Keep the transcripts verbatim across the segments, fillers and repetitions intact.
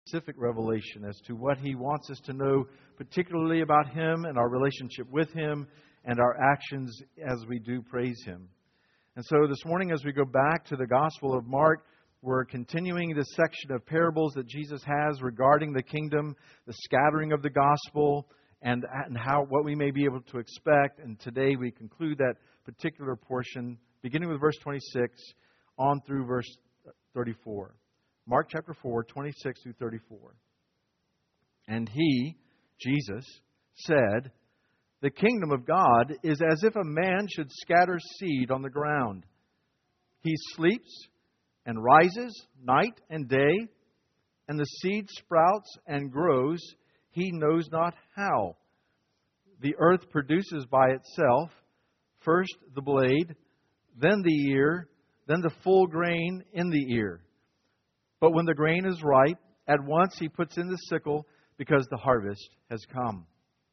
specific revelation as to what He wants us to know, particularly about Him and our relationship with Him and our actions as we do praise Him. And so this morning, as we go back to the Gospel of Mark, we're continuing this section of parables that Jesus has regarding the kingdom, the scattering of the gospel, and, and how what we may be able to expect. And today we conclude that particular portion, beginning with verse twenty-six on through verse thirty-four. Mark chapter four, twenty-six through thirty-four. And He, Jesus, said, "The kingdom of God is as if a man should scatter seed on the ground. He sleeps and rises night and day, and the seed sprouts and grows, he knows not how. The earth produces by itself first the blade, then the ear, then the full grain in the ear. But when the grain is ripe, at once he puts in the sickle, because the harvest has come."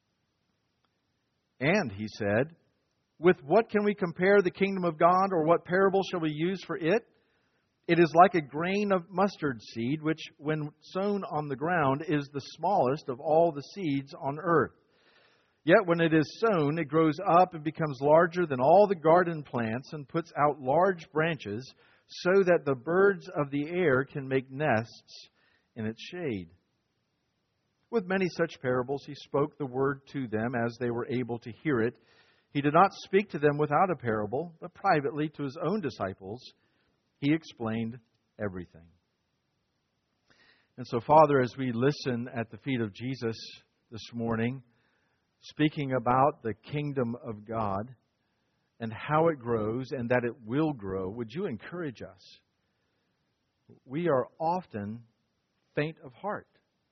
And He said, "With what can we compare the kingdom of God, or what parable shall we use for it? It is like a grain of mustard seed, which, when sown on the ground, is the smallest of all the seeds on earth. Yet when it is sown, it grows up and becomes larger than all the garden plants, and puts out large branches, so that the birds of the air can make nests in its shade." With many such parables He spoke the word to them as they were able to hear it. He did not speak to them without a parable, but privately to His own disciples He explained everything. And so, Father, as we listen at the feet of Jesus this morning, speaking about the kingdom of God and how it grows and that it will grow, would You encourage us? We are often faint of heart.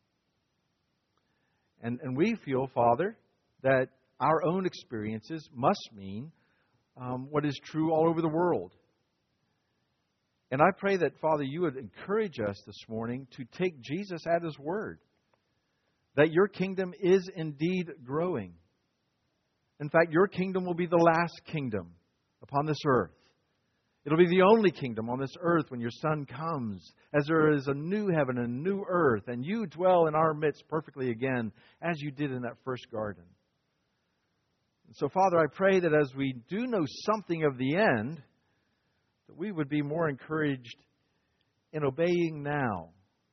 And, and we feel, Father, that our own experiences must mean um, what is true all over the world. And I pray that, Father, You would encourage us this morning to take Jesus at His word, that Your kingdom is indeed growing. In fact, Your kingdom will be the last kingdom upon this earth. It'll be the only kingdom on this earth when Your Son comes, as there is a new heaven and a new earth, and You dwell in our midst perfectly again, as You did in that first garden. And so, Father, I pray that as we do know something of the end, that we would be more encouraged in obeying now,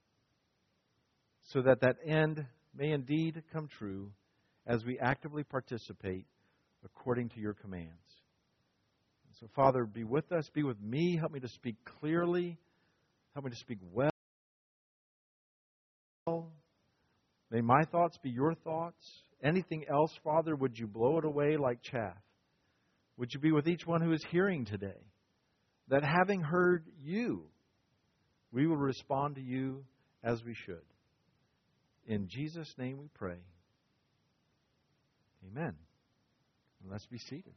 so that that end may indeed come true as we actively participate according to Your commands. So, Father, be with us. Be with me. Help me to speak clearly. Help me to speak well. May my thoughts be Your thoughts. Anything else, Father, would You blow it away like chaff? Would You be with each one who is hearing today, that having heard You, we will respond to You as we should. In Jesus' name we pray. Amen. And let's be seated.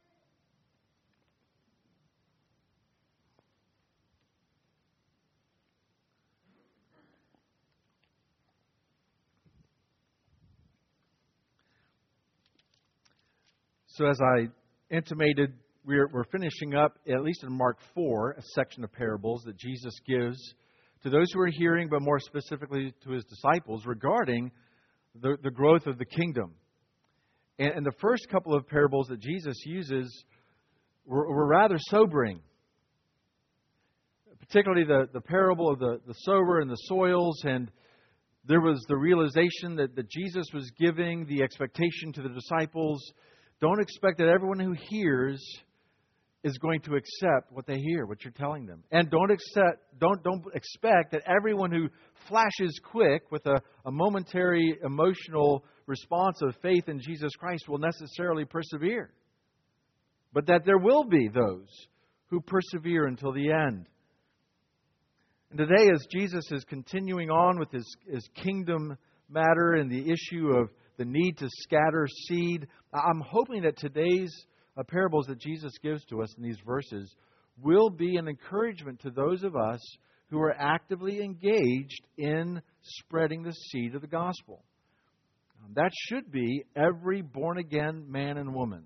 So as I intimated, we're, we're finishing up, at least in Mark four, a section of parables that Jesus gives to those who are hearing, but more specifically to His disciples, regarding the, the growth of the kingdom. And, and the first couple of parables that Jesus uses were, were rather sobering. Particularly the, the parable of the, the sower and the soils, and there was the realization that, that Jesus was giving the expectation to the disciples. Don't expect that everyone who hears is going to accept what they hear, what you're telling them. And don't accept, don't, don't expect that everyone who flashes quick with a, a momentary emotional response of faith in Jesus Christ will necessarily persevere. But that there will be those who persevere until the end. And today, as Jesus is continuing on with His, his kingdom matter and the issue of the need to scatter seed, I'm hoping that today's uh, parables that Jesus gives to us in these verses will be an encouragement to those of us who are actively engaged in spreading the seed of the gospel. Um, that should be every born-again man and woman.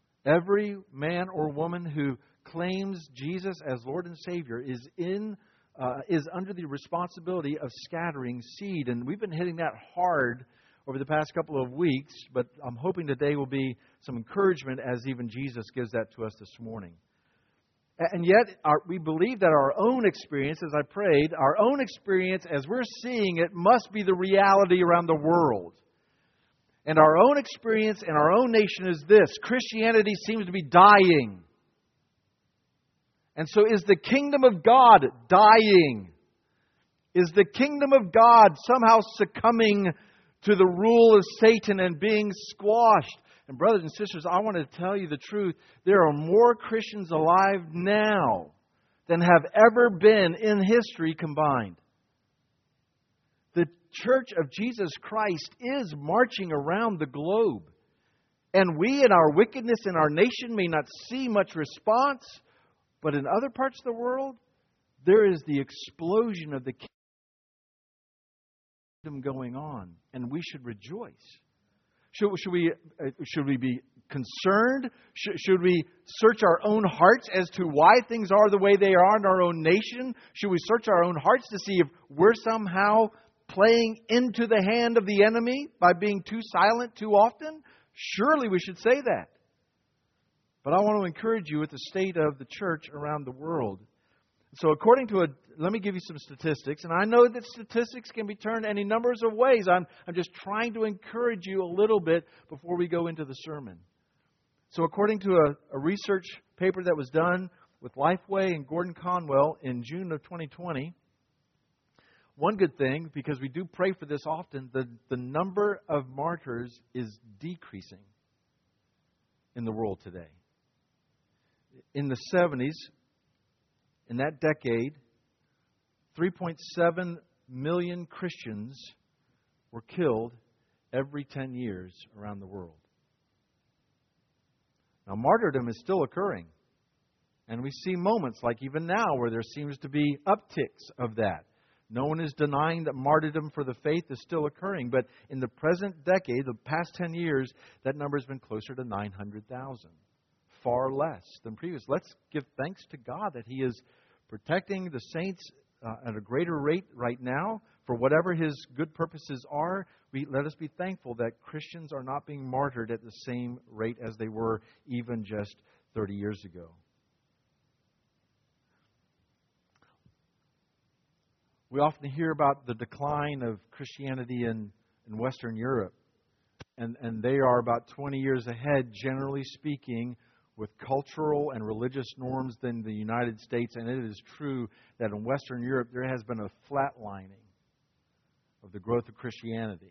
Every man or woman who claims Jesus as Lord and Savior is in uh, is under the responsibility of scattering seed. And we've been hitting that hard over the past couple of weeks, but I'm hoping today will be some encouragement as even Jesus gives that to us this morning. And yet, our, we believe that our own experience, as I prayed, our own experience as we're seeing it must be the reality around the world. And our own experience in our own nation is this: Christianity seems to be dying. And so is the kingdom of God dying? Is the kingdom of God somehow succumbing to the rule of Satan and being squashed? And brothers and sisters, I want to tell you the truth. There are more Christians alive now than have ever been in history combined. The Church of Jesus Christ is marching around the globe. And we in our wickedness in our nation may not see much response, but in other parts of the world, there is the explosion of the kingdom going on, and we should rejoice. Should, should we uh, should we be concerned? Should, should we search our own hearts as to why things are the way they are in our own nation? Should we search our own hearts to see if we're somehow playing into the hand of the enemy by being too silent too often? Surely we should say that. But I want to encourage you with the state of the church around the world. So according to a, let me give you some statistics. And I know that statistics can be turned any numbers of ways. I'm, I'm just trying to encourage you a little bit before we go into the sermon. So according to a, a research paper that was done with Lifeway and Gordon Conwell in June of twenty twenty, one good thing, because we do pray for this often, the, the number of martyrs is decreasing in the world today. In the seventies, in that decade, three point seven million Christians were killed every ten years around the world. Now, martyrdom is still occurring. And we see moments like even now where there seems to be upticks of that. No one is denying that martyrdom for the faith is still occurring. But in the present decade, the past ten years, that number has been closer to nine hundred thousand. Far less than previous. Let's give thanks to God that He is protecting the saints uh, at a greater rate right now for whatever His good purposes are. We, let us be thankful that Christians are not being martyred at the same rate as they were even just thirty years ago. We often hear about the decline of Christianity in, in Western Europe. And, and they are about twenty years ahead, generally speaking, with cultural and religious norms than the United States. And it is true that in Western Europe there has been a flatlining of the growth of Christianity.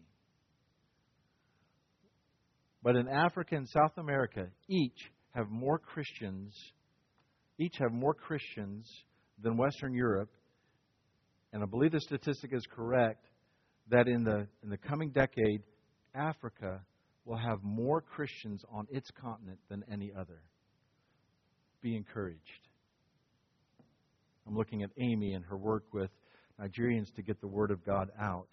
But in Africa and South America, each have more Christians, each have more Christians than Western Europe. And I believe the statistic is correct that in the in the coming decade, Africa will have more Christians on its continent than any other. Be encouraged. I'm looking at Amy and her work with Nigerians to get the Word of God out.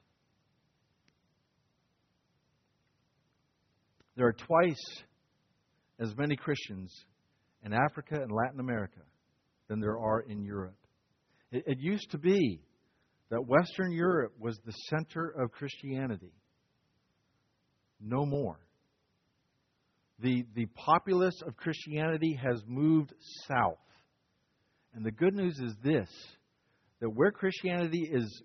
There are twice as many Christians in Africa and Latin America than there are in Europe. It, it used to be that Western Europe was the center of Christianity. No more. The, the populace of Christianity has moved south. And the good news is this, that where Christianity is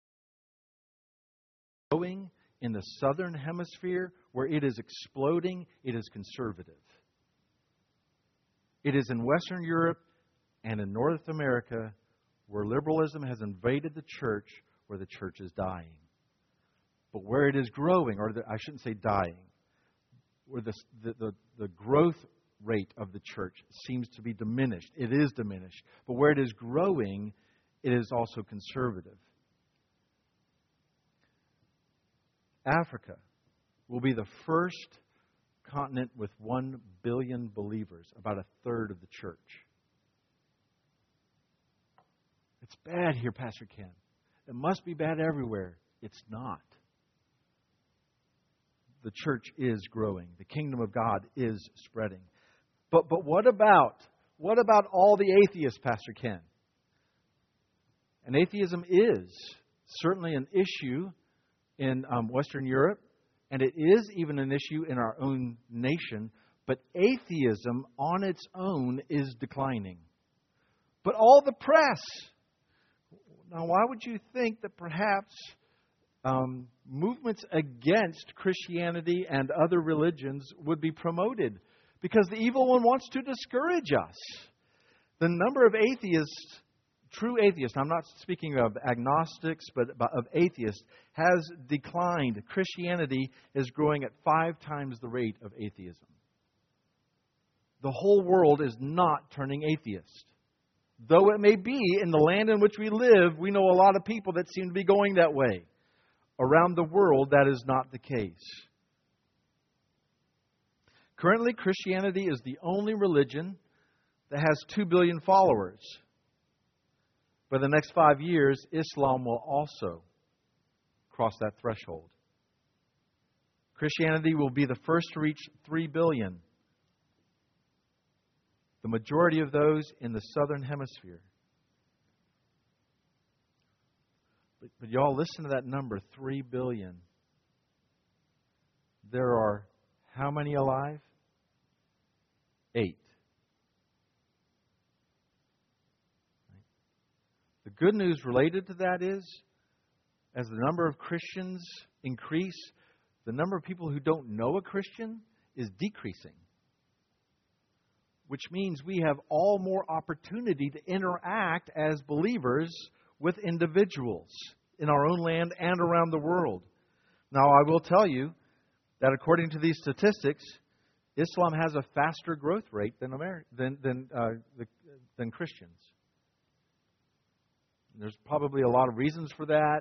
growing in the southern hemisphere, where it is exploding, it is conservative. It is in Western Europe and in North America where liberalism has invaded the church, where the church is dying. But where it is growing, or the, I shouldn't say dying, where the, the, the, the growth rate of the church seems to be diminished. It is diminished. But where it is growing, it is also conservative. Africa will be the first continent with one billion believers, about a third of the church. It's bad here, Pastor Ken. It must be bad everywhere. It's not. The church is growing. The kingdom of God is spreading. But but what about what about all the atheists, Pastor Ken? And atheism is certainly an issue in um, Western Europe, and it is even an issue in our own nation. But atheism on its own is declining. But all the press. Now, why would you think that perhaps um, movements against Christianity and other religions would be promoted? Because the evil one wants to discourage us. The number of atheists, true atheists, I'm not speaking of agnostics, but of atheists, has declined. Christianity is growing at five times the rate of atheism. The whole world is not turning atheist. Though it may be in the land in which we live, we know a lot of people that seem to be going that way. Around the world, that is not the case. Currently, Christianity is the only religion that has two billion followers. By the next five years, Islam will also cross that threshold. Christianity will be the first to reach three billion. The majority of those in the southern hemisphere. But, but y'all, listen to that number, three billion. There are how many alive? Eight. The good news related to that is, as the number of Christians increase, the number of people who don't know a Christian is decreasing. Which means we have all more opportunity to interact as believers with individuals in our own land and around the world. Now, I will tell you that according to these statistics, Islam has a faster growth rate than Ameri- than than, uh, the, than Christians. There's probably a lot of reasons for that.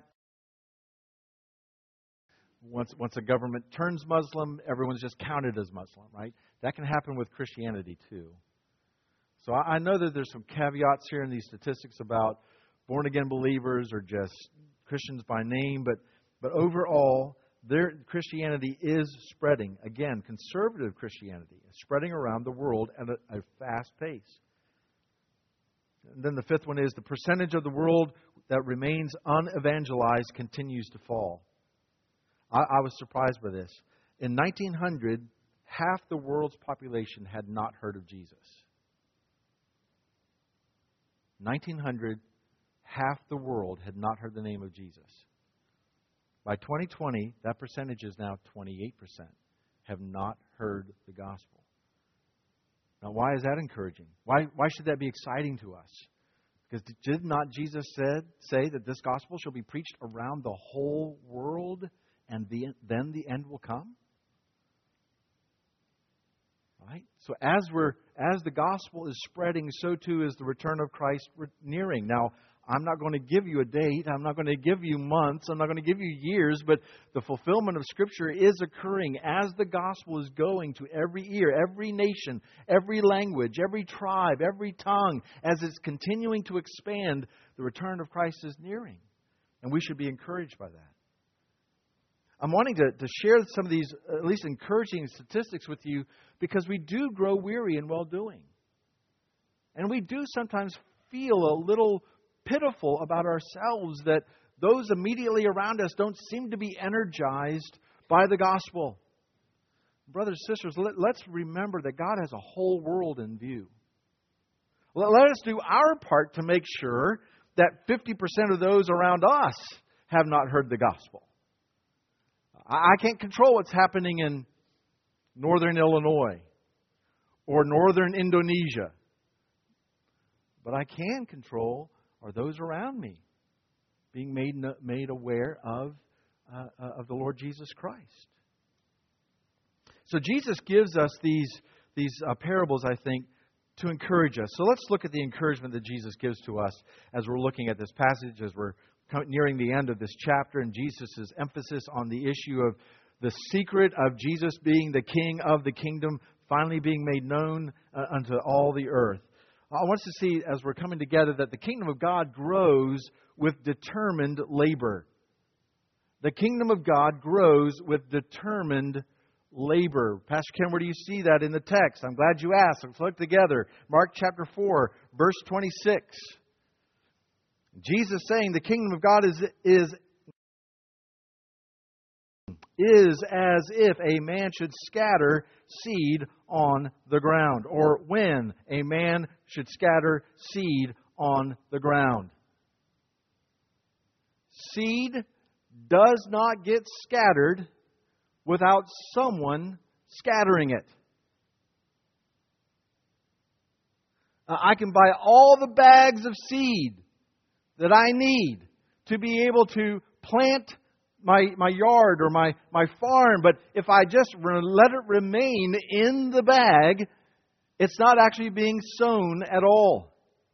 Once once a government turns Muslim, everyone's just counted as Muslim, right? That can happen with Christianity too. So I, I know that there's some caveats here in these statistics about born-again believers or just Christians by name, but but overall, their Christianity is spreading. Again, conservative Christianity is spreading around the world at a, a fast pace. And then the fifth one is the percentage of the world that remains unevangelized continues to fall. I, I was surprised by this. In nineteen hundred, half the world's population had not heard of Jesus. nineteen hundred, half the world had not heard the name of Jesus. By twenty twenty, that percentage is now twenty-eight percent have not heard the gospel. Now, why is that encouraging? Why, why should that be exciting to us? Because did not Jesus said, say that this gospel shall be preached around the whole world and the, then the end will come? Right? So as we're as the gospel is spreading, so too is the return of Christ nearing. Now, I'm not going to give you a date. I'm not going to give you months. I'm not going to give you years. But the fulfillment of Scripture is occurring as the gospel is going to every ear, every nation, every language, every tribe, every tongue. As it's continuing to expand, the return of Christ is nearing. And we should be encouraged by that. I'm wanting to, to share some of these, at least encouraging statistics with you, because we do grow weary in well-doing. And we do sometimes feel a little pitiful about ourselves that those immediately around us don't seem to be energized by the gospel. Brothers and sisters, let, let's remember that God has a whole world in view. Let, let us do our part to make sure that fifty percent of those around us have not heard the gospel. I, I can't control what's happening in northern Illinois or northern Indonesia. But I can control are those around me being made made aware of uh, of the Lord Jesus Christ. So Jesus gives us these these uh, parables, I think, to encourage us. So let's look at the encouragement that Jesus gives to us as we're looking at this passage, as we're nearing the end of this chapter, and Jesus' emphasis on the issue of the secret of Jesus being the King of the kingdom finally being made known uh, unto all the earth. I want us to see, as we're coming together, that the kingdom of God grows with determined labor. The kingdom of God grows with determined labor. Pastor Ken, where do you see that in the text? I'm glad you asked. Let's look together. Mark chapter four, verse twenty-six. Jesus saying the kingdom of God is, is, is as if a man should scatter seed on the ground, or when a man should scatter seed on the ground. Seed does not get scattered without someone scattering it. Uh, I can buy all the bags of seed that I need to be able to plant my my yard or my, my farm, but if I just re- let it remain in the bag, it's not actually being sown at all.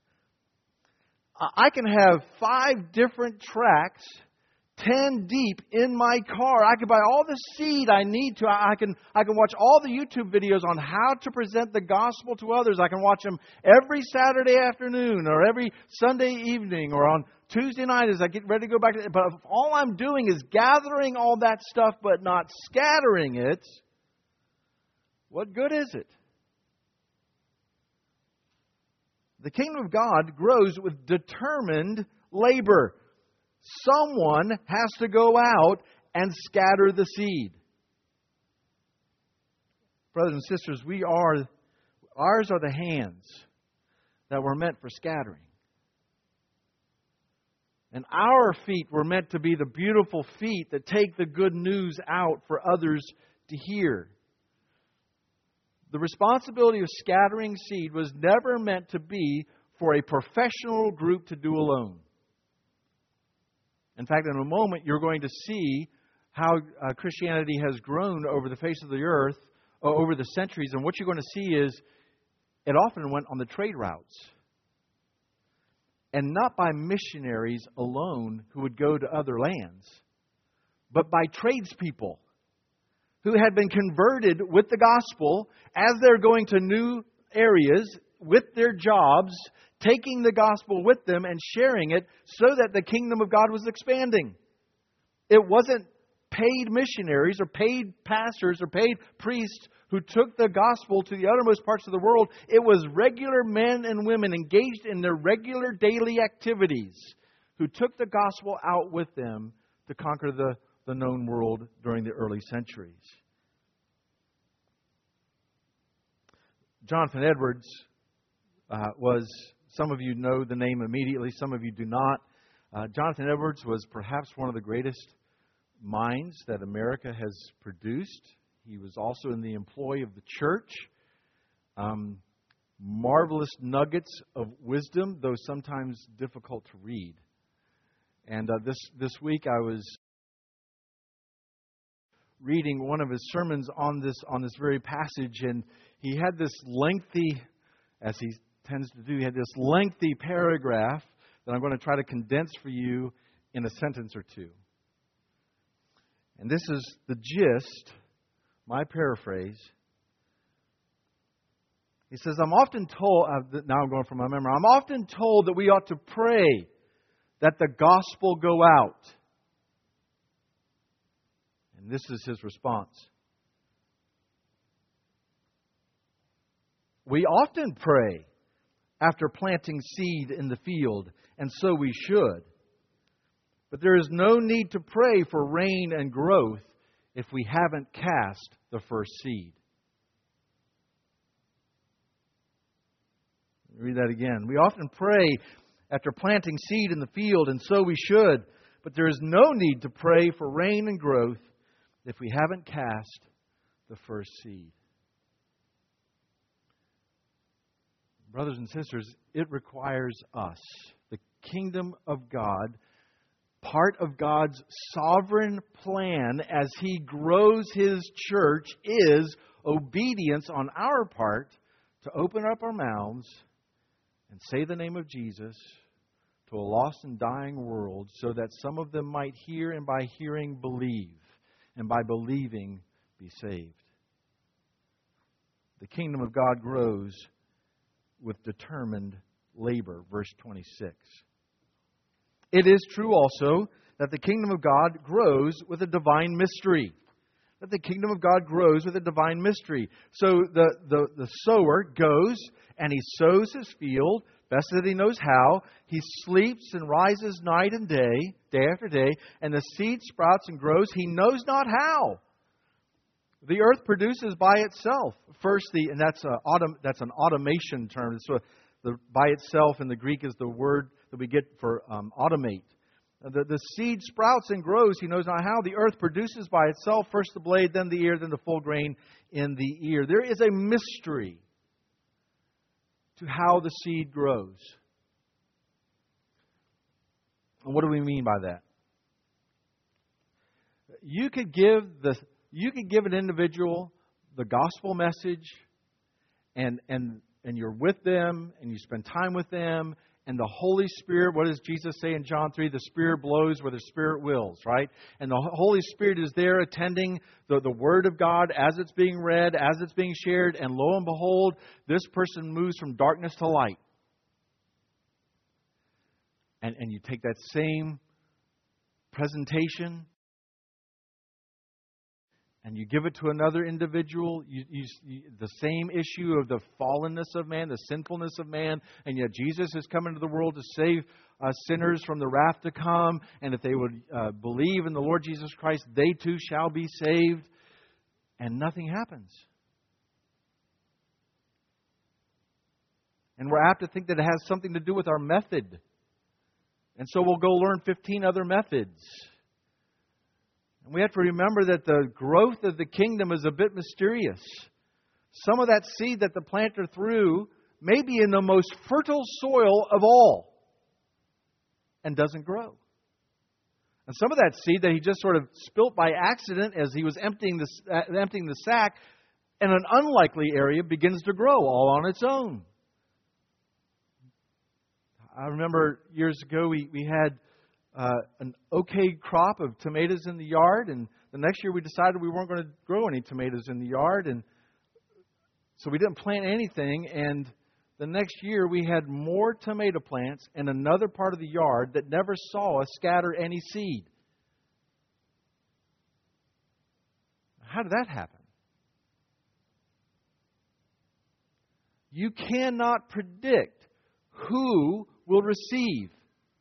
I can have five different tracts, ten deep in my car. I can buy all the seed I need to. I can I can watch all the YouTube videos on how to present the gospel to others. I can watch them every Saturday afternoon or every Sunday evening or on Tuesday night as I get ready to go back to. But if all I'm doing is gathering all that stuff but not scattering it, what good is it? The kingdom of God grows with determined labor. Someone has to go out and scatter the seed. Brothers and sisters, we are, ours are the hands that were meant for scattering. And our feet were meant to be the beautiful feet that take the good news out for others to hear. The responsibility of scattering seed was never meant to be for a professional group to do alone. In fact, in a moment, you're going to see how uh, Christianity has grown over the face of the earth, uh, over the centuries. And what you're going to see is it often went on the trade routes. And not by missionaries alone who would go to other lands, but by tradespeople who had been converted with the gospel as they're going to new areas with their jobs, taking the gospel with them and sharing it so that the kingdom of God was expanding. It wasn't paid missionaries or paid pastors or paid priests who took the gospel to the uttermost parts of the world. It was regular men and women engaged in their regular daily activities who took the gospel out with them to conquer the, the known world during the early centuries. Jonathan Edwards uh, was, some of you know the name immediately, some of you do not. Uh, Jonathan Edwards was perhaps one of the greatest minds that America has produced. He was also in the employ of the church. Um, marvelous nuggets of wisdom, though sometimes difficult to read. And uh, this this week I was reading one of his sermons on this on this very passage, and he had this lengthy, as he tends to do, he had this lengthy paragraph that I'm going to try to condense for you in a sentence or two. And this is the gist, my paraphrase. He says, I'm often told, uh, now I'm going from my memory, I'm often told that we ought to pray that the gospel go out. And this is his response. We often pray after planting seed in the field, and so we should. But there is no need to pray for rain and growth if we haven't cast the first seed. Read that again. We often pray after planting seed in the field, and so we should. But there is no need to pray for rain and growth if we haven't cast the first seed. Brothers and sisters, it requires us, the kingdom of God, part of God's sovereign plan as He grows His church is obedience on our part to open up our mouths and say the name of Jesus to a lost and dying world so that some of them might hear and by hearing believe, and by believing be saved. The kingdom of God grows with determined labor. Verse twenty-six. It is true also that the kingdom of God grows with a divine mystery. That the kingdom of God grows with a divine mystery. So the, the, the sower goes and he sows his field Best that he knows how. He sleeps and rises night and day, day after day, and the seed sprouts and grows. He knows not how. The earth produces by itself. First, the and that's a autom, that's an automation term. So the by itself in the Greek is the word that we get for um, automate. The, the seed sprouts and grows. He knows not how. The earth produces by itself. First the blade, then the ear, then the full grain in the ear. There is a mystery to how the seed grows. And what do we mean by that? You could give the you could give an individual the gospel message, and and and you're with them, and you spend time with them, and the Holy Spirit, what does Jesus say in John three? The Spirit blows where the Spirit wills, right? And the Holy Spirit is there attending the, the Word of God as it's being read, as it's being shared, and lo and behold, this person moves from darkness to light. And, and you take that same presentation and you give it to another individual, you, you, you, the same issue of the fallenness of man, the sinfulness of man, and yet Jesus has come into the world to save uh, sinners from the wrath to come, and if they would uh, believe in the Lord Jesus Christ, they too shall be saved, and nothing happens. And we're apt to think that it has something to do with our method. And so we'll go learn fifteen other methods. And we have to remember that the growth of the kingdom is a bit mysterious. Some of that seed that the planter threw may be in the most fertile soil of all and doesn't grow. And some of that seed that he just sort of spilt by accident as he was emptying the, uh, emptying the sack in an unlikely area begins to grow all on its own. I remember years ago we, we had uh, an okay crop of tomatoes in the yard, and the next year we decided we weren't going to grow any tomatoes in the yard, and so we didn't plant anything, and the next year we had more tomato plants in another part of the yard that never saw us scatter any seed. How did that happen? You cannot predict who will receive.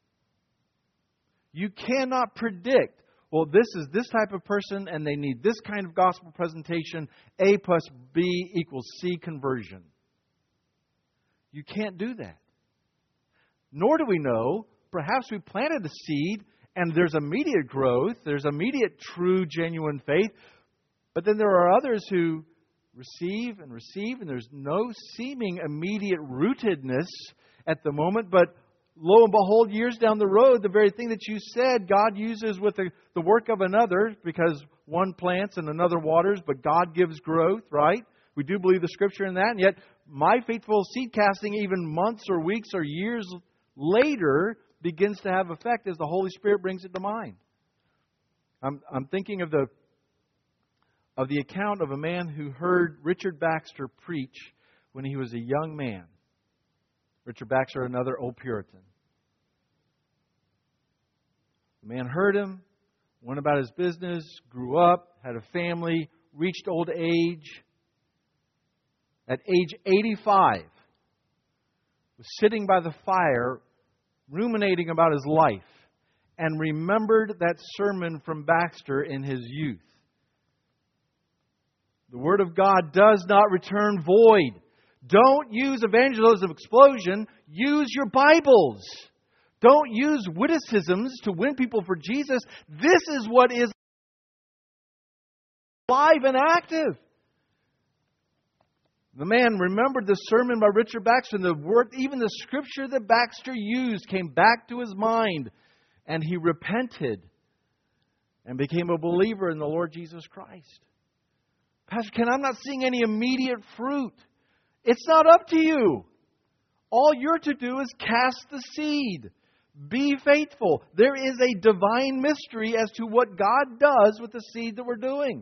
You cannot predict, well, this is this type of person and they need this kind of gospel presentation. A plus B equals C conversion. You can't do that. Nor do we know, perhaps we planted a seed and there's immediate growth, there's immediate true, genuine faith, but then there are others who receive and receive and there's no seeming immediate rootedness at the moment, but lo and behold, years down the road, the very thing that you said God uses with the, the work of another, because one plants and another waters, but God gives growth, right? We do believe the Scripture in that, and yet my faithful seed casting, even months or weeks or years later, begins to have effect as the Holy Spirit brings it to mind. I'm, I'm thinking of the of the account of a man who heard Richard Baxter preach when he was a young man. Richard Baxter, another old Puritan. The man heard him, went about his business, grew up, had a family, reached old age. At age eighty-five, was sitting by the fire, ruminating about his life, and remembered that sermon from Baxter in his youth. The Word of God does not return void. Don't use evangelism explosion. Use your Bibles. Don't use witticisms to win people for Jesus. This is what is alive and active. The man remembered the sermon by Richard Baxter, and the word, even the scripture that Baxter used came back to his mind, and he repented and became a believer in the Lord Jesus Christ. Pastor Ken, I'm not seeing any immediate fruit. It's not up to you. All you're to do is cast the seed. Be faithful. There is a divine mystery as to what God does with the seed that we're doing.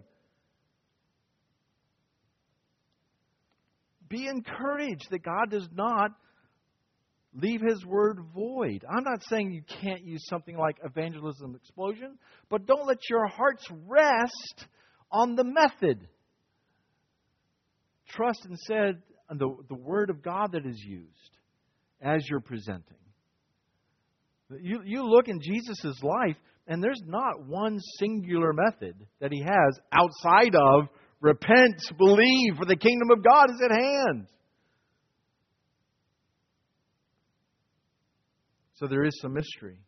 Be encouraged that God does not leave His Word void. I'm not saying you can't use something like evangelism explosion, but don't let your hearts rest on the method. Trust instead on the, the Word of God that is used. as you're presenting. You, you look in Jesus' life, and there's not one singular method that He has outside of repent, believe, for the kingdom of God is at hand. So there is some mystery,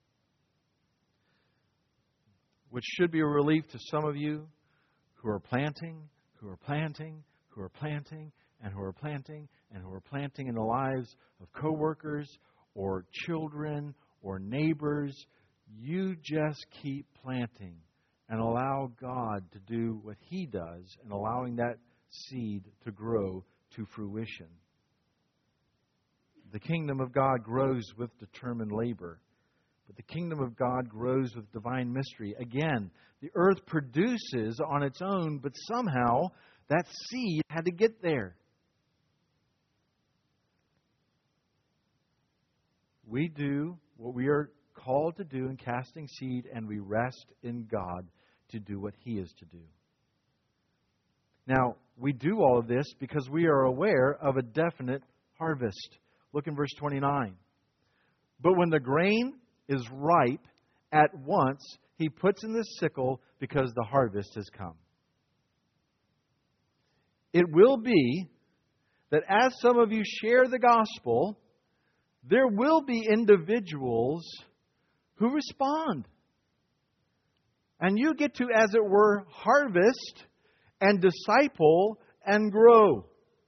which should be a relief to some of you who are planting, who are planting, who are planting, and who are planting, and who are planting in the lives of coworkers or children or neighbors. You just keep planting and allow God to do what He does and allowing that seed to grow to fruition. The kingdom of God grows with determined labor. But the kingdom of God grows with divine mystery. Again, the earth produces on its own, but somehow that seed had to get there. We do what we are called to do in casting seed, and we rest in God to do what He is to do. Now, we do all of this because we are aware of a definite harvest. Look in verse twenty-nine. But when the grain is ripe, at once He puts in the sickle because the harvest has come. It will be that as some of you share the gospel, there will be individuals who respond. And you get to, as it were, harvest and disciple and grow.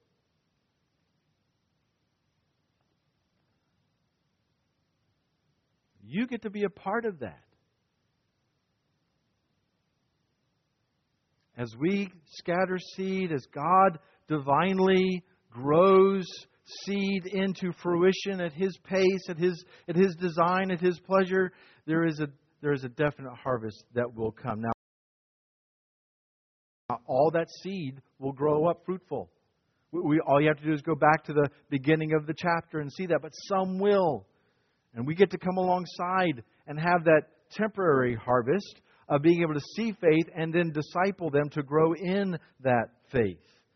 You get to be a part of that. As we scatter seed, as God divinely grows seed into fruition at His pace, at His at His design, at His pleasure, there is a there is a definite harvest that will come. Now, all that seed will grow up fruitful. We, we all you have to do is go back to the beginning of the chapter and see that, but some will. And we get to come alongside and have that temporary harvest of being able to see faith and then disciple them to grow in that faith.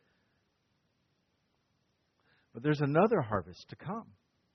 But there's another harvest to come.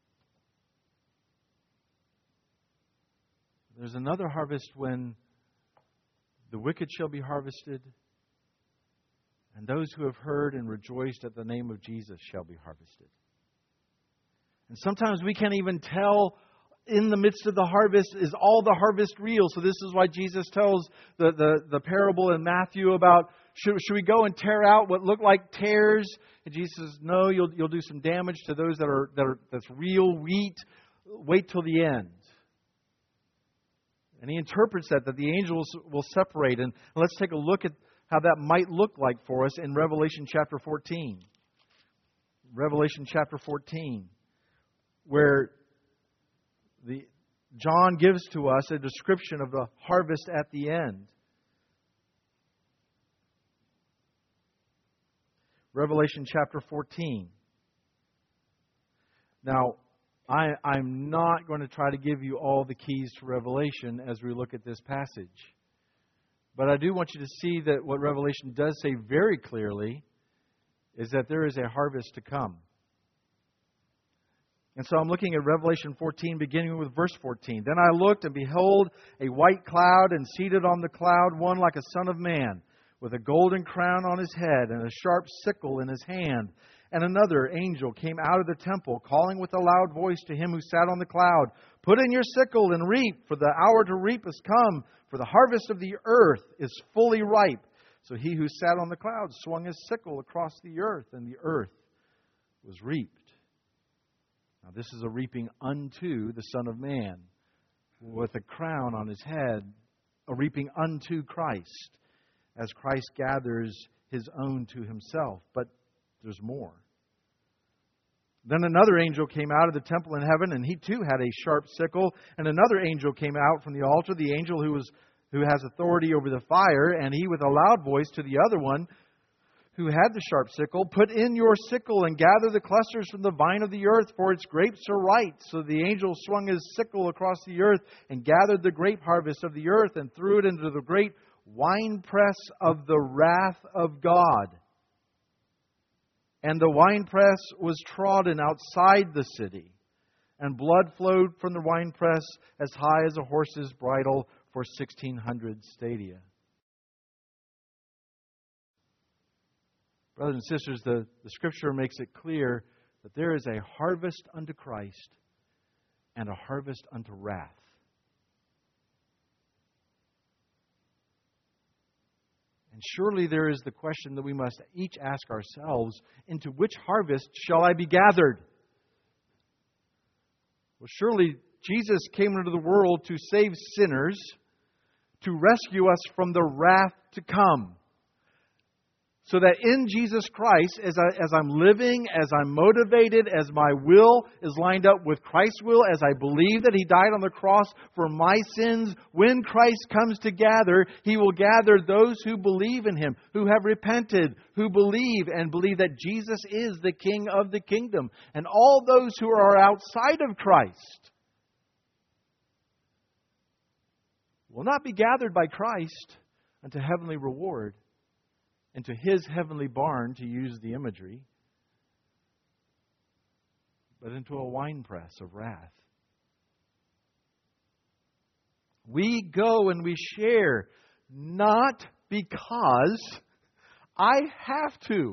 There's another harvest when the wicked shall be harvested, and those who have heard and rejoiced at the name of Jesus shall be harvested. And sometimes we can't even tell in the midst of the harvest, is all the harvest real? So this is why Jesus tells the, the, the parable in Matthew about, should, should we go and tear out what look like tares? And Jesus says, no, you'll, you'll do some damage to those that are, that are that's real wheat. Wait till the end. And He interprets that, that the angels will separate. And let's take a look at how that might look like for us in Revelation chapter fourteen. Revelation chapter fourteen, where The, John gives to us a description of the harvest at the end. Revelation chapter fourteen. Now, I, I'm not going to try to give you all the keys to Revelation as we look at this passage. But I do want you to see that what Revelation does say very clearly is that there is a harvest to come. And so I'm looking at Revelation fourteen, beginning with verse fourteen. Then I looked, and behold, a white cloud, and seated on the cloud, one like a son of man, with a golden crown on his head, and a sharp sickle in his hand. And another angel came out of the temple, calling with a loud voice to him who sat on the cloud, Put in your sickle and reap, for the hour to reap is come, for the harvest of the earth is fully ripe. So he who sat on the cloud swung his sickle across the earth, and the earth was reaped. Now this is a reaping unto the Son of Man, with a crown on his head, a reaping unto Christ, as Christ gathers His own to Himself. But there's more. Then another angel came out of the temple in heaven, and he too had a sharp sickle. And another angel came out from the altar, the angel who was who has authority over the fire, and he with a loud voice to the other one who had the sharp sickle, Put in your sickle and gather the clusters from the vine of the earth, for its grapes are ripe. So the angel swung his sickle across the earth and gathered the grape harvest of the earth and threw it into the great winepress of the wrath of God. And the winepress was trodden outside the city, and blood flowed from the winepress as high as a horse's bridle for sixteen hundred stadia. Brothers and sisters, the, the Scripture makes it clear that there is a harvest unto Christ and a harvest unto wrath. And surely there is the question that we must each ask ourselves, into which harvest shall I be gathered? Well, surely Jesus came into the world to save sinners, to rescue us from the wrath to come. So that in Jesus Christ, as, I, as I'm living, as I'm motivated, as my will is lined up with Christ's will, as I believe that He died on the cross for my sins, when Christ comes to gather, He will gather those who believe in Him, who have repented, who believe and believe that Jesus is the King of the kingdom. And all those who are outside of Christ will not be gathered by Christ unto heavenly reward, into His heavenly barn, to use the imagery, but into a winepress of wrath. We go and we share not because I have to.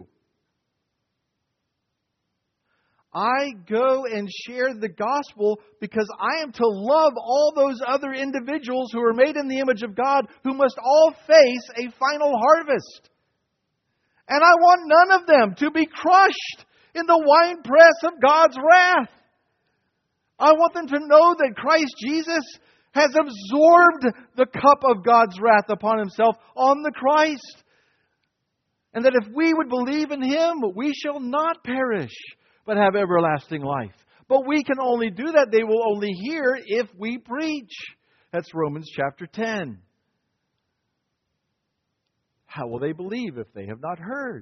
I go and share the gospel because I am to love all those other individuals who are made in the image of God, who must all face a final harvest. And I want none of them to be crushed in the winepress of God's wrath. I want them to know that Christ Jesus has absorbed the cup of God's wrath upon Himself on the Christ. And that if we would believe in Him, we shall not perish, but have everlasting life. But we can only do that. They will only hear if we preach. That's Romans chapter ten. How will they believe if they have not heard?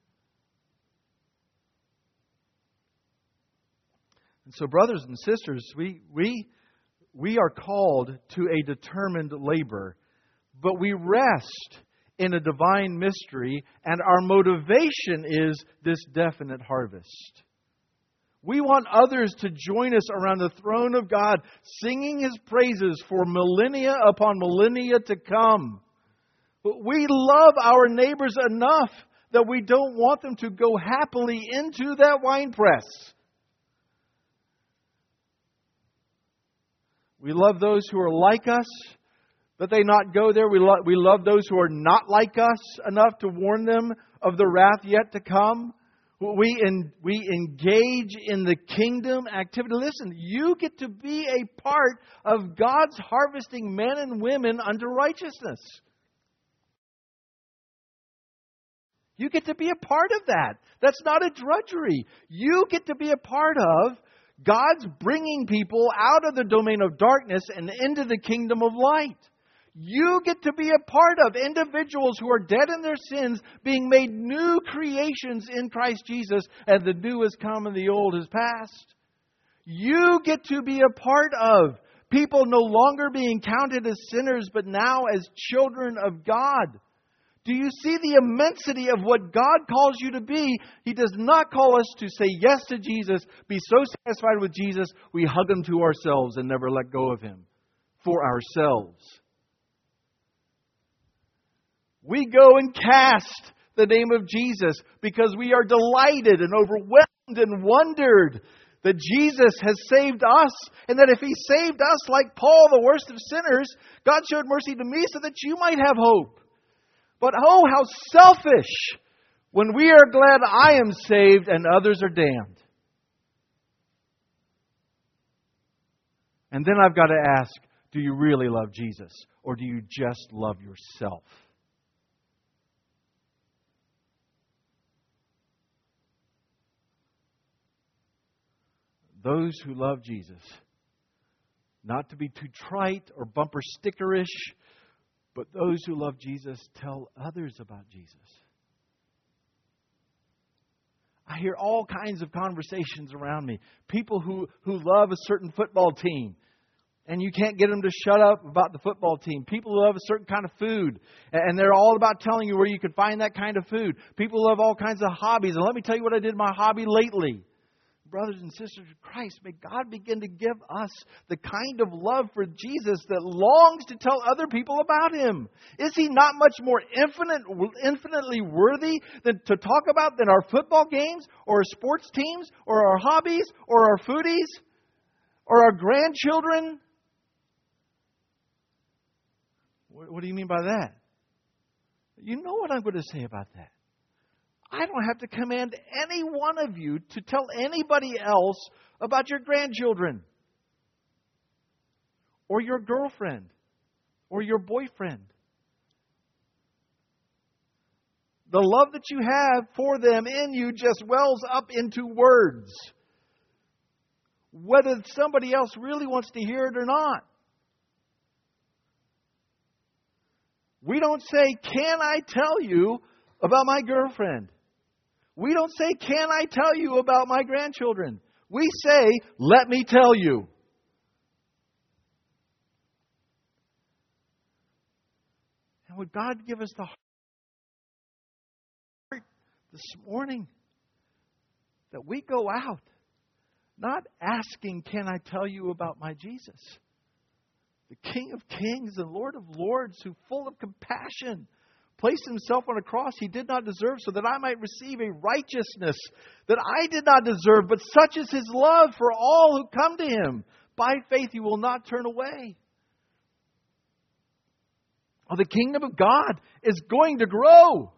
And so, brothers and sisters, we, we, we are called to a determined labor, but we rest in a divine mystery, and our motivation is this definite harvest. We want others to join us around the throne of God, singing His praises for millennia upon millennia to come. We love our neighbors enough that we don't want them to go happily into that winepress. We love those who are like us, that they not go there. We, lo- we love those who are not like us enough to warn them of the wrath yet to come. We, in, we engage in the kingdom activity. Listen, you get to be a part of God's harvesting men and women unto righteousness. You get to be a part of that. That's not a drudgery. You get to be a part of God's bringing people out of the domain of darkness and into the kingdom of light. You get to be a part of individuals who are dead in their sins being made new creations in Christ Jesus, and the new has come and the old has passed. You get to be a part of people no longer being counted as sinners, but now as children of God. Do you see the immensity of what God calls you to be? He does not call us to say yes to Jesus, be so satisfied with Jesus, we hug Him to ourselves and never let go of Him for ourselves. We go and cast the name of Jesus because we are delighted and overwhelmed and wondered that Jesus has saved us, and that if He saved us like Paul, the worst of sinners, God showed mercy to me so that you might have hope. But oh, how selfish when we are glad I am saved and others are damned. And then I've got to ask, do you really love Jesus? Or do you just love yourself? Those who love Jesus, not to be too trite or bumper stickerish, but those who love Jesus tell others about Jesus. I hear all kinds of conversations around me. People who, who love a certain football team, and you can't get them to shut up about the football team. People who love a certain kind of food, and they're all about telling you where you can find that kind of food. People who love all kinds of hobbies, and let me tell you what I did in my hobby lately. brothers and sisters of Christ, may God begin to give us the kind of love for Jesus that longs to tell other people about Him. Is He not much more infinite, infinitely worthy than to talk about than our football games or our sports teams or our hobbies or our foodies or our grandchildren? What, what do you mean by that? You know what I'm going to say about that. I don't have to command any one of you to tell anybody else about your grandchildren or your girlfriend or your boyfriend. The love that you have for them in you just wells up into words, whether somebody else really wants to hear it or not. We don't say, "Can I tell you about my girlfriend?" We don't say, "Can I tell you about my grandchildren?" We say, "Let me tell you." And would God give us the heart this morning that we go out not asking, "Can I tell you about my Jesus?" The King of Kings and Lord of Lords, who full of compassion placed Himself on a cross He did not deserve so that I might receive a righteousness that I did not deserve. But such is His love for all who come to Him. By faith He will not turn away. Oh, the kingdom of God is going to grow.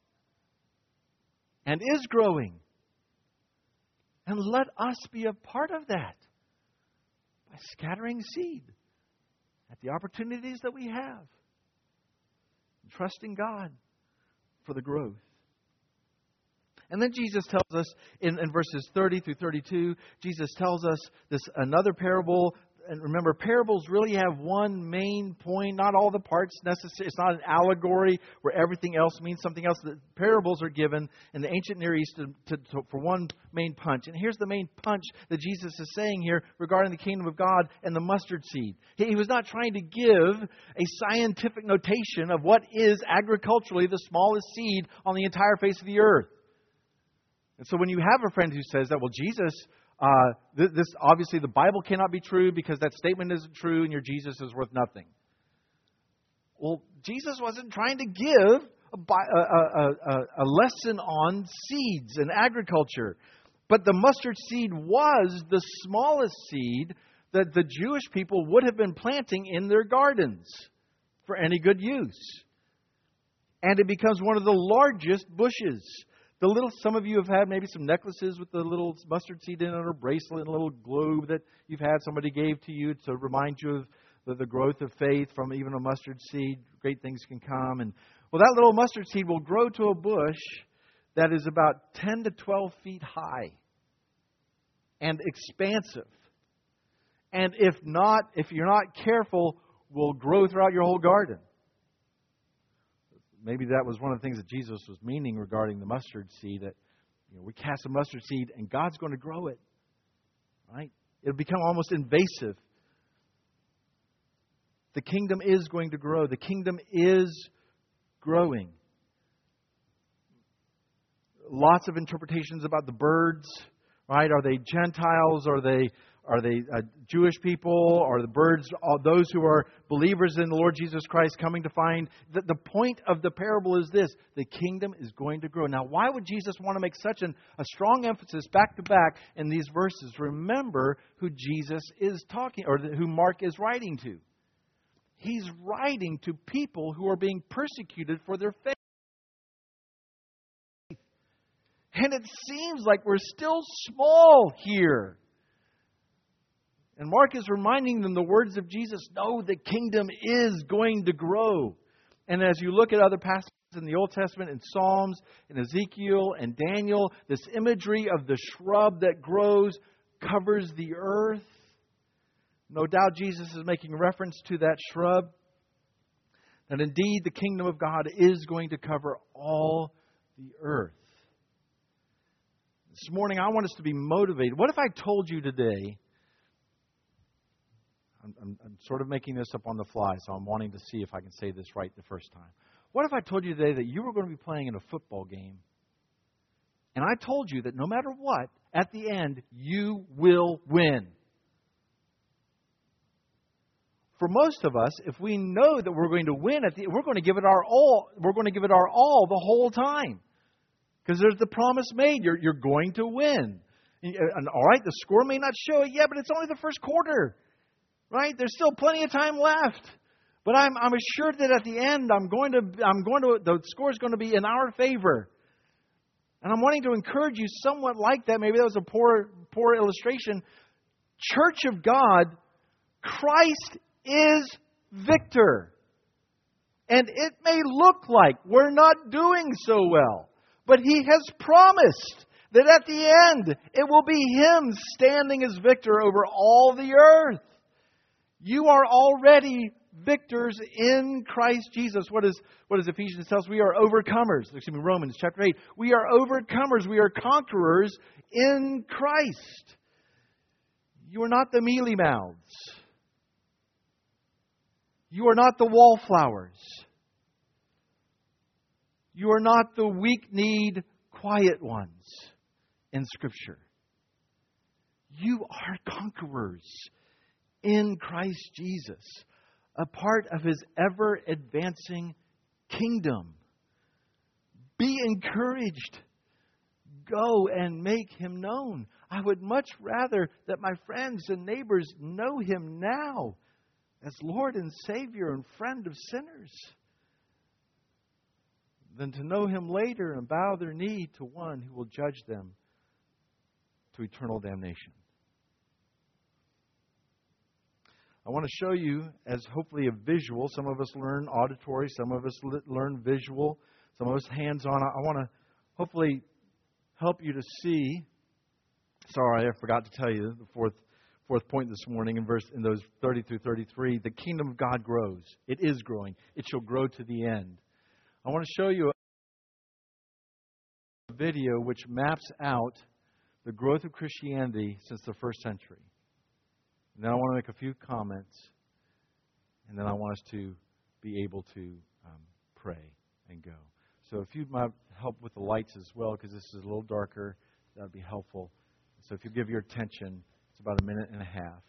And is growing. And let us be a part of that. By scattering seed at the opportunities that we have. Trusting God for the growth. And then Jesus tells us in, in verses thirty through thirty-two, Jesus tells us this another parable. And remember, parables really have one main point, not all the parts necessary. It's not an allegory where everything else means something else. The parables are given in the ancient Near East to, to, to, for one main punch. And here's the main punch that Jesus is saying here regarding the kingdom of God and the mustard seed. He, he was not trying to give a scientific notation of what is agriculturally the smallest seed on the entire face of the earth. And so when you have a friend who says that, well, Jesus... Uh, this, this obviously the Bible cannot be true because that statement isn't true and your Jesus is worth nothing. Well, Jesus wasn't trying to give a, a, a, a lesson on seeds and agriculture. But the mustard seed was the smallest seed that the Jewish people would have been planting in their gardens for any good use. And it becomes one of the largest bushes. The little, some of you have had maybe some necklaces with the little mustard seed in it, or a bracelet and a little globe that you've had somebody gave to you to remind you of the, the growth of faith from even a mustard seed. Great things can come. And well, that little mustard seed will grow to a bush that is about ten to twelve feet high and expansive. And if not, if you're not careful, will grow throughout your whole garden. Maybe that was one of the things that Jesus was meaning regarding the mustard seed, that you know, we cast a mustard seed and God's going to grow it. Right? It'll become almost invasive. The kingdom is going to grow. The kingdom is growing. Lots of interpretations about the birds, right? Are they Gentiles? Are they Are they uh, Jewish people? Are the birds all those who are believers in the Lord Jesus Christ coming to find that the point of the parable is this: the kingdom is going to grow. Now, why would Jesus want to make such an, a strong emphasis back to back in these verses? Remember who Jesus is talking, or who Mark is writing to. He's writing to people who are being persecuted for their faith. And it seems like we're still small here. And Mark is reminding them the words of Jesus. No, the kingdom is going to grow. And as you look at other passages in the Old Testament, in Psalms, in Ezekiel, and Daniel, this imagery of the shrub that grows covers the earth. No doubt Jesus is making reference to that shrub. That indeed the kingdom of God is going to cover all the earth. This morning I want us to be motivated. What if I told you today... I'm, I'm sort of making this up on the fly, so I'm wanting to see if I can say this right the first time. What if I told you today that you were going to be playing in a football game And I told you that no matter what, at the end, you will win. For most of us, if we know that we're going to win, at the, we're going to give it our all. We're going to give it our all the whole time, because there's the promise made. You're you're going to win. And, and all right, the score may not show it yet, but it's only the first quarter, right? There's still plenty of time left. But I'm I'm assured that at the end, I'm going to I'm going to the score is going to be in our favor. And I'm wanting to encourage you somewhat like that. Maybe that was a poor poor illustration. Church of God, Christ is victor. And it may look like we're not doing so well, but He has promised that at the end it will be Him standing as victor over all the earth. You are already victors in Christ Jesus. What is what does Ephesians tell us? We are overcomers. Excuse me, Romans chapter eight. We are overcomers. We are conquerors in Christ. You are not the mealy mouths. You are not the wallflowers. You are not the weak-kneed, quiet ones in Scripture. You are conquerors in Christ Jesus, a part of His ever-advancing kingdom. Be encouraged. Go and make Him known. I would much rather that my friends and neighbors know Him now as Lord and Savior and friend of sinners, than to know Him later and bow their knee to one who will judge them to eternal damnation. I want to show you as hopefully a visual. Some of us learn auditory, some of us learn visual, some of us hands-on. I want to hopefully help you to see. Sorry, I forgot to tell you the fourth Fourth point this morning in verse in those thirty through thirty-three, the kingdom of God grows. It is growing. It shall grow to the end. I want to show you a video which maps out the growth of Christianity since the first century. And then I want to make a few comments, and then I want us to be able to um, pray and go. So if you might help with the lights as well, because this is a little darker, that would be helpful. So if you give your attention. It's about a minute and a half.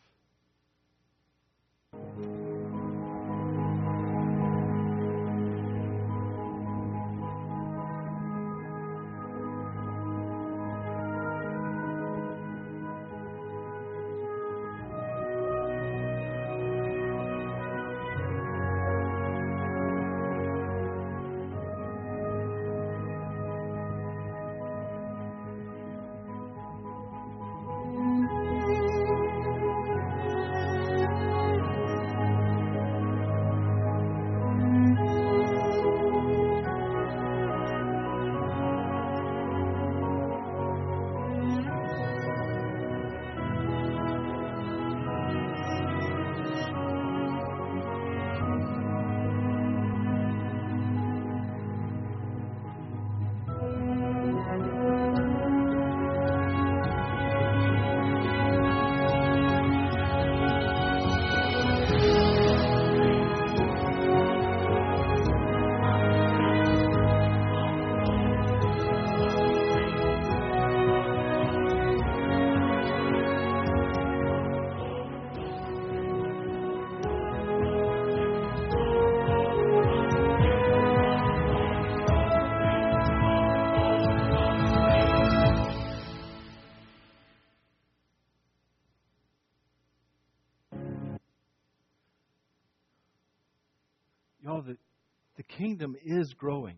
Y'all, the, the kingdom is growing.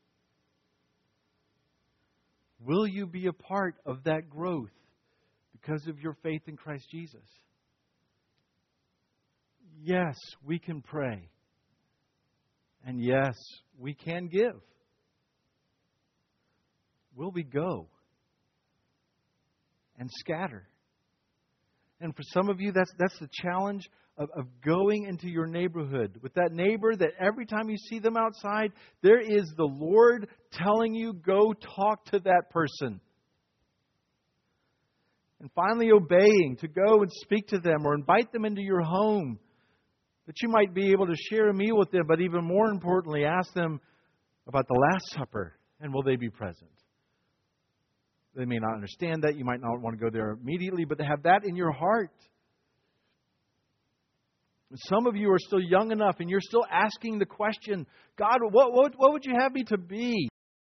Will you be a part of that growth because of your faith in Christ Jesus? Yes, we can pray. And yes, we can give. Will we go and scatter? And for some of you, that's that's the challenge of, of going into your neighborhood with that neighbor that every time you see them outside, there is the Lord telling you, go talk to that person. And finally obeying to go and speak to them or invite them into your home, that you might be able to share a meal with them, but even more importantly, ask them about the Last Supper, and will they be present? They may not understand that. You might not want to go there immediately, but to have that in your heart. Some of you are still young enough and you're still asking the question, God, what, what, what would you have me to be?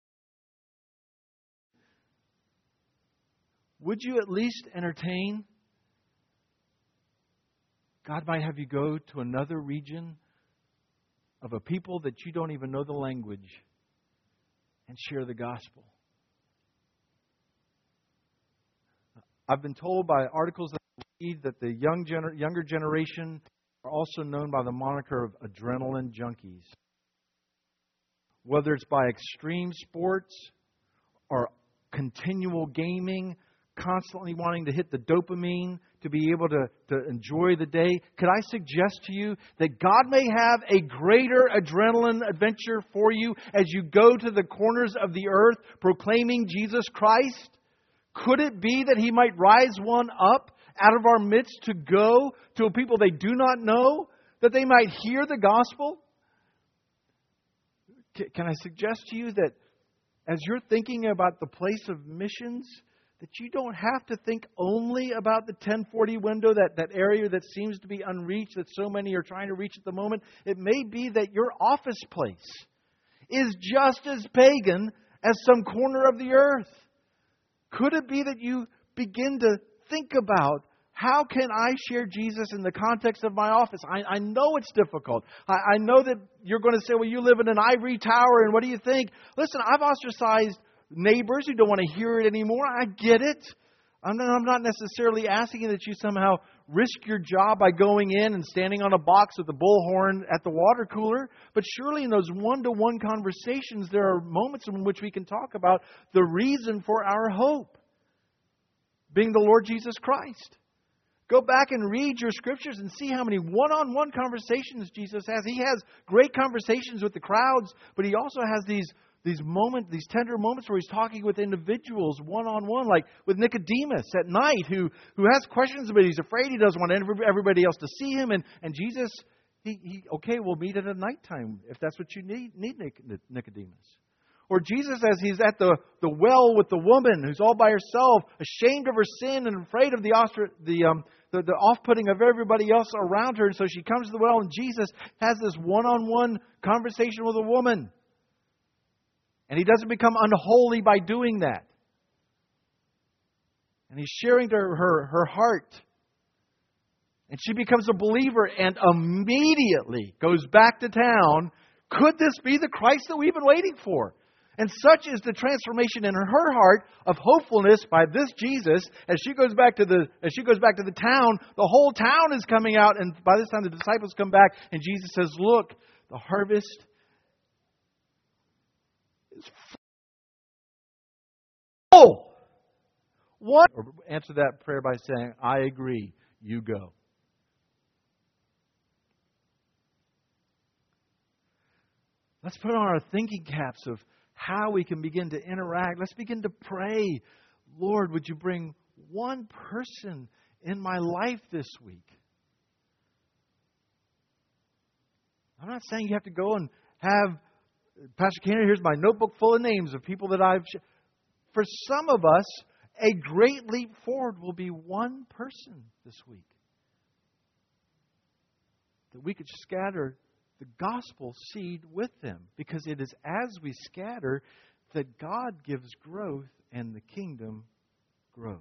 Would you at least entertain? God might have you go to another region of a people that you don't even know the language and share the gospel. I've been told by articles that I read that the young gener- younger generation are also known by the moniker of adrenaline junkies. Whether it's by extreme sports or continual gaming, constantly wanting to hit the dopamine to be able to, to enjoy the day, could I suggest to you that God may have a greater adrenaline adventure for you as you go to the corners of the earth proclaiming Jesus Christ? Could it be that He might rise one up out of our midst to go to a people they do not know, that they might hear the gospel? Can I suggest to you that as you're thinking about the place of missions, that you don't have to think only about the ten forty window, that, that area that seems to be unreached, that so many are trying to reach at the moment. It may be that your office place is just as pagan as some corner of the earth. Could it be that you begin to think about, how can I share Jesus in the context of my office? I, I know it's difficult. I, I know that you're going to say, well, you live in an ivory tower, and what do you think? Listen, I've ostracized neighbors who don't want to hear it anymore. I get it. I'm not, I'm not necessarily asking that you somehow risk your job by going in and standing on a box with the bullhorn at the water cooler. But surely in those one-to-one conversations, there are moments in which we can talk about the reason for our hope, being the Lord Jesus Christ. Go back and read your scriptures and see how many one-on-one conversations Jesus has. He has great conversations with the crowds, but He also has these These moments, these tender moments where He's talking with individuals one-on-one, like with Nicodemus at night, who, who has questions, but he's afraid he doesn't want everybody else to see him. And, and Jesus, he, he, okay, we'll meet at a nighttime if that's what you need, need Nicodemus. Or Jesus as He's at the, the well with the woman who's all by herself, ashamed of her sin and afraid of the, ostra- the, um, the, the off-putting of everybody else around her. And so she comes to the well, and Jesus has this one-on-one conversation with a woman. And He doesn't become unholy by doing that. And He's sharing to her, her her heart. And she becomes a believer and immediately goes back to town. Could this be the Christ that we've been waiting for? And such is the transformation in her heart of hopefulness by this Jesus. As she goes back to the as she goes back to the town, the whole town is coming out. And by this time the disciples come back, and Jesus says, "Look, the harvest is full." What? Or answer that prayer by saying, "I agree. You go." Let's put on our thinking caps of how we can begin to interact. Let's begin to pray. Lord, would you bring one person in my life this week? I'm not saying you have to go and have, Pastor Keener, here's my notebook full of names of people that I've... For some of us, a great leap forward will be one person this week. That we could scatter the gospel seed with them. Because it is as we scatter that God gives growth and the kingdom grows.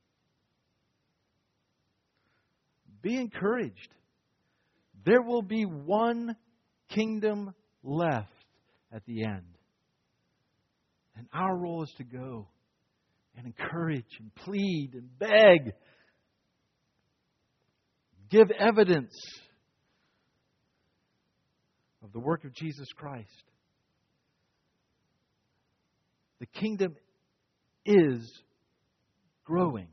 Be encouraged. There will be one kingdom left at the end. And our role is to go and encourage and plead and beg. Give evidence of the work of Jesus Christ. The kingdom is growing.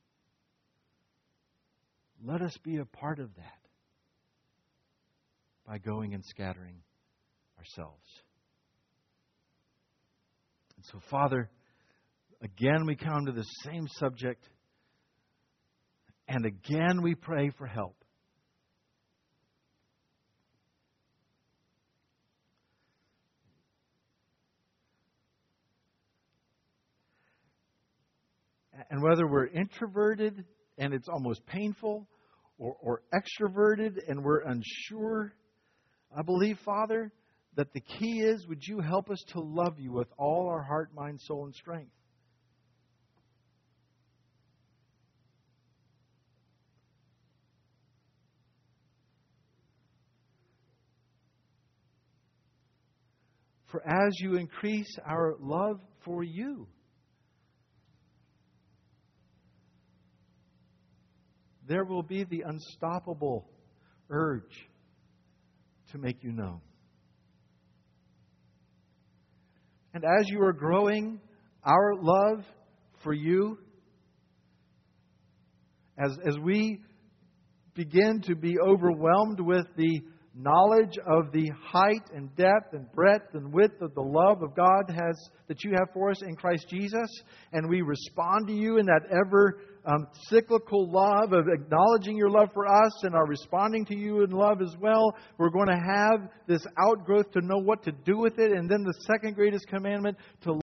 Let us be a part of that by going and scattering ourselves. And so, Father, again we come to the same subject, and again we pray for help. And whether we're introverted and it's almost painful, or, or extroverted and we're unsure, I believe, Father, that the key is, would you help us to love you with all our heart, mind, soul, and strength? For as you increase our love for you, there will be the unstoppable urge to make you known. And as you are growing our love for you, as, as we begin to be overwhelmed with the knowledge of the height and depth and breadth and width of the love of God has that you have for us in Christ Jesus, and we respond to you in that ever um, cyclical love of acknowledging your love for us and are responding to you in love as well, we're going to have this outgrowth to know what to do with it. And then the second greatest commandment, to love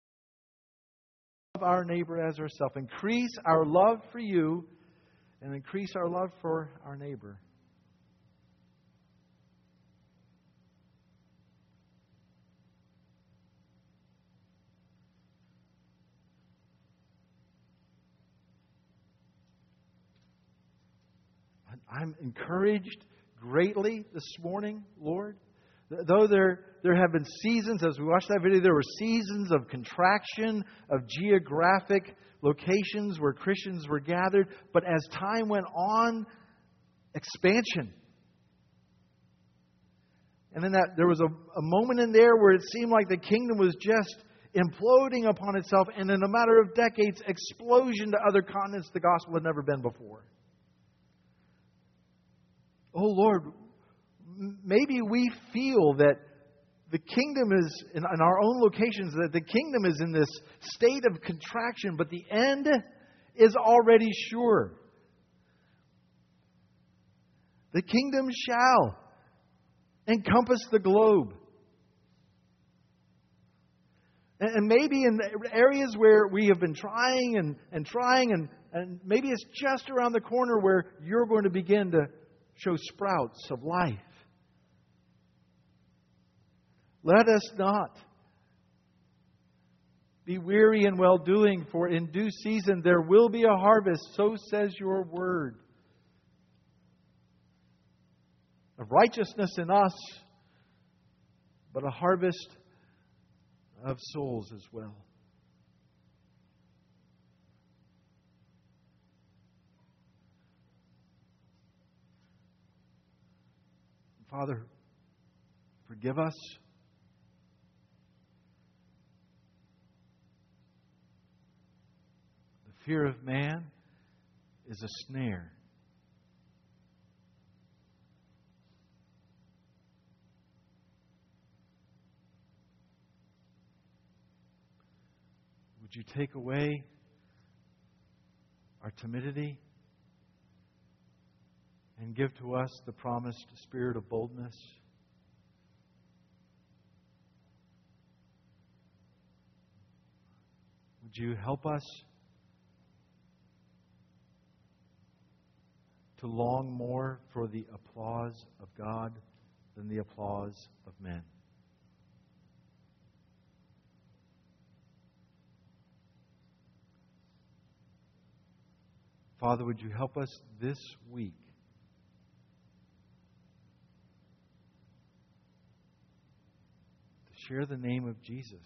our neighbor as ourselves. Increase our love for you and increase our love for our neighbor. I'm encouraged greatly this morning, Lord. Though there, there have been seasons, as we watched that video, there were seasons of contraction, of geographic locations where Christians were gathered. But as time went on, expansion. And then that there was a, a moment in there where it seemed like the kingdom was just imploding upon itself. And in a matter of decades, explosion to other continents the gospel had never been before. Oh Lord, maybe we feel that the kingdom is, in, in our own locations, that the kingdom is in this state of contraction, but the end is already sure. The kingdom shall encompass the globe. And, and maybe in areas where we have been trying and, and trying, and, and maybe it's just around the corner where you're going to begin to show sprouts of life. Let us not be weary in well-doing, for in due season there will be a harvest, so says your word. Of righteousness in us, but a harvest of souls as well. Father, forgive us. The fear of man is a snare. Would you take away our timidity and give to us the promised spirit of boldness? Would you help us to long more for the applause of God than the applause of men? Father, would you help us this week share the name of Jesus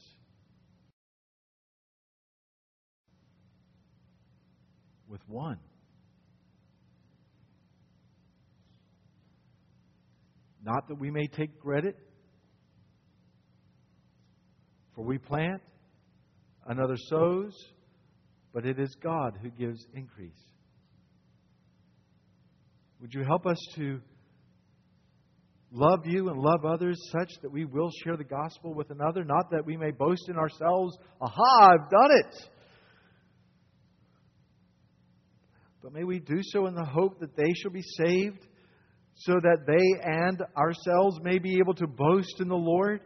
with one. Not that we may take credit, for we plant, another sows, but it is God who gives increase. Would you help us to love you and love others such that we will share the gospel with another, not that we may boast in ourselves, aha, I've done it. But may we do so in the hope that they shall be saved, so that they and ourselves may be able to boast in the Lord.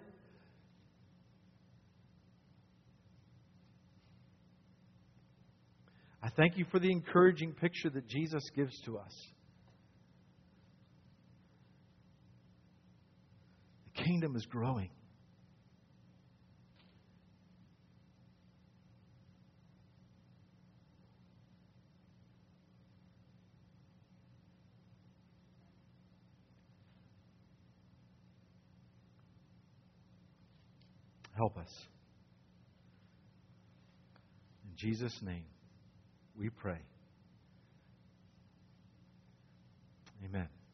I thank you for the encouraging picture that Jesus gives to us. The kingdom is growing. Help us. In Jesus' name, we pray. Amen.